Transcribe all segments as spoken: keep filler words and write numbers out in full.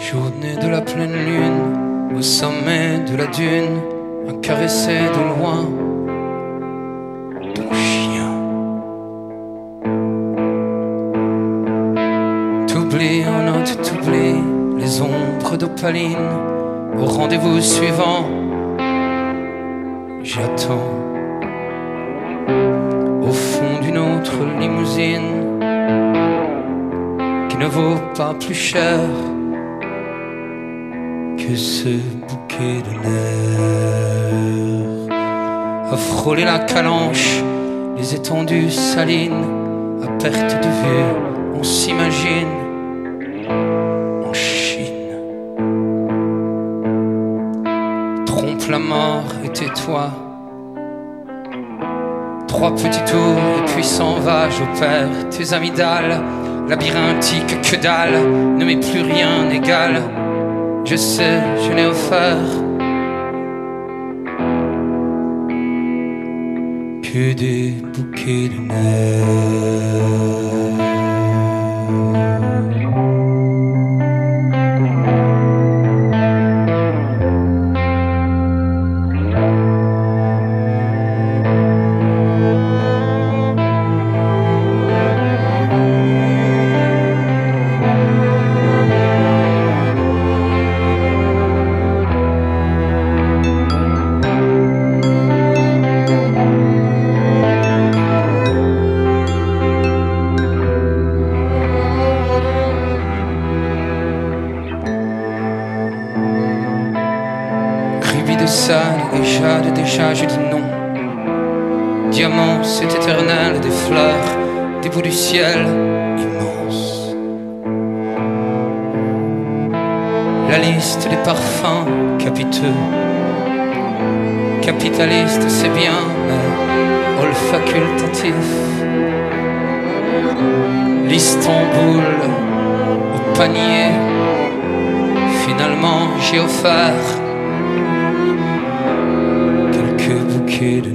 Journée de la pleine lune, au sommet de la dune, à caresser de loin ton chien. T'oublies, oh non, tu t'oublies, les ombres d'opaline, au rendez-vous suivant, j'attends. Au fond d'une autre limousine qui ne vaut pas plus cher que ce bouquet de nerfs. À frôler la calanche, les étendues salines, à perte de vue, on s'imagine en Chine. Trompe la mort et tais-toi. Trois petits tours et puis s'en va, j'opère tes amygdales, labyrinthique que dalle, ne m'est plus rien égal. Je sais, je n'ai offert que des bouquets de nerfs. Et jade, déjà je dis non. Diamant, c'est éternel, des fleurs, des bouts du ciel immenses. La liste des parfums capiteux. Capitaliste, c'est bien, mais olfacultatif. L'Istanbul au panier. Finalement, j'ai offert de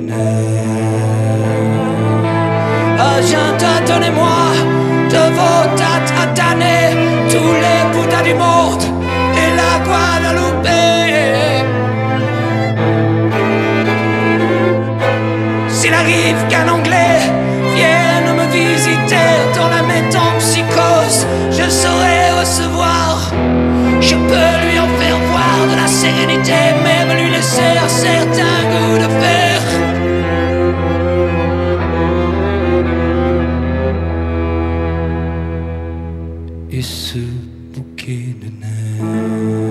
nerfs. Agenda, donnez-moi de vos dates à damner tous les Bouddhas du monde et la Guadeloupe. S'il arrive qu'un Anglais vienne me visiter dans la métempsychose, je saurai recevoir. Je peux lui en faire voir de la sérénité, même lui laisser un certain goût de fer. Et ce bouquet de nerfs.